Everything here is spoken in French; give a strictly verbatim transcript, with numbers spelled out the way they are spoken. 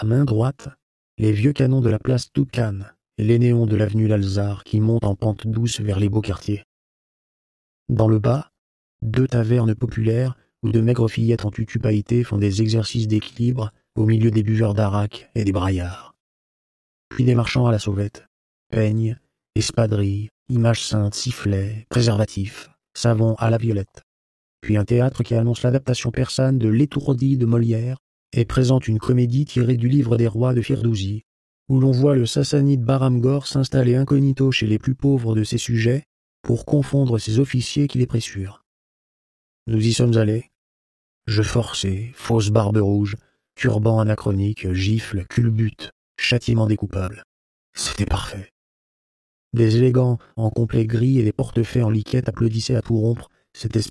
À main droite, les vieux canons de la place Toucan et les néons de l'avenue Lalzar qui montent en pente douce vers les beaux quartiers. Dans le bas, deux tavernes populaires où de maigres fillettes en tutu pailleté font des exercices d'équilibre au milieu des buveurs d'arak et des braillards. Puis des marchands à la sauvette, peignes, espadrilles, images saintes, sifflets, préservatifs, savon à la violette. Puis un théâtre qui annonce l'adaptation persane de L'étourdi de Molière et présente une comédie tirée du livre des rois de Firdousi, où l'on voit le sassanide Baramgor s'installer incognito chez les plus pauvres de ses sujets pour confondre ses officiers qui les pressurent. Nous y sommes allés. Jeux forcés, fausse barbe rouge, turban anachronique, gifle, culbute, châtiment des coupables. C'était parfait. Des élégants en complet gris et des portefaix en liquette applaudissaient à tout rompre cette espèce